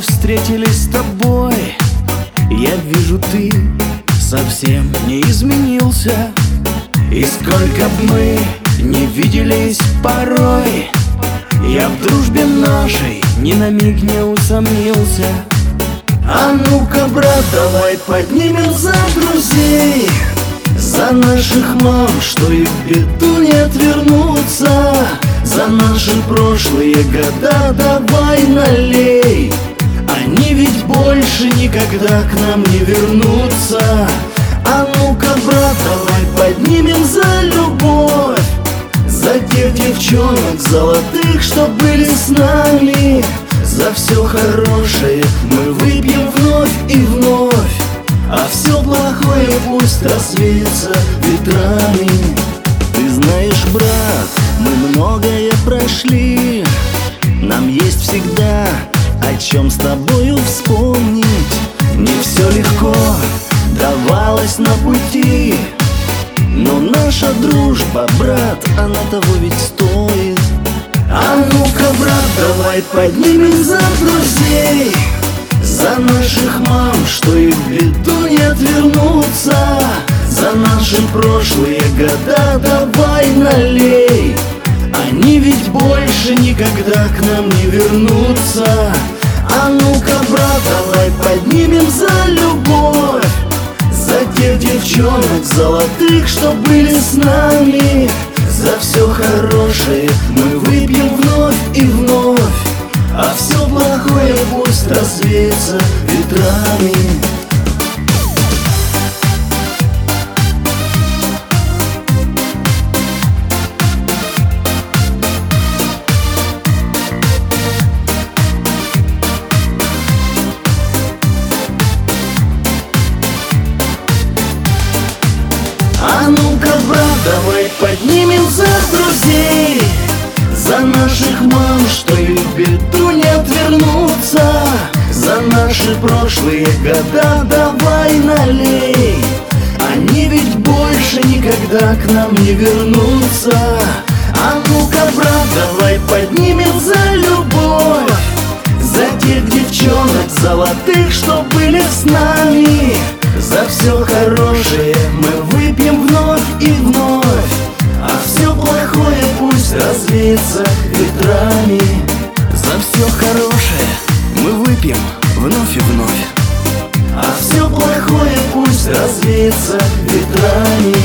вновь встретились с тобой, я вижу, ты совсем не изменился. И сколько б мы не виделись порой, я в дружбе нашей ни на миг не усомнился. А ну-ка, брат, давай поднимем за друзей, за наших мам, что и в беду не отвернуться, за наши прошлые года давай налей. Они ведь больше никогда к нам не вернутся. А ну-ка, брат, давай поднимем за любовь, за тех девчонок золотых, что были с нами. За все хорошее мы выпьем вновь и вновь, а все плохое пусть развеется ветрами. Ты знаешь, брат, мы многое прошли, нам есть всегда о чем с тобою вспомнить. Не все легко давалось на пути, но наша дружба, брат, она того ведь стоит. А ну-ка, брат, давай поднимем за друзей, за наших мам, что и в беду не отвернутся, за наши прошлые года давай налей. Они ведь больше никогда к нам не вернутся. А ну-ка, брат, давай поднимем за любовь, за тех девчонок золотых, что были с нами. За все хорошее мы выпьем вновь и вновь, а все плохое пусть развеется ветрами. А ну-ка, брат, давай поднимем за друзей, за наших мам, что и в беду не отвернутся, за наши прошлые года давай налей. Они ведь больше никогда к нам не вернутся. А ну-ка, брат, давай поднимем за любовь, за тех девчонок золотых, что были с нами. За все хорошее мы выпьем вновь и вновь, а все плохое пусть развеется ветрами. За все хорошее мы выпьем вновь и вновь, а все плохое пусть развеется ветрами.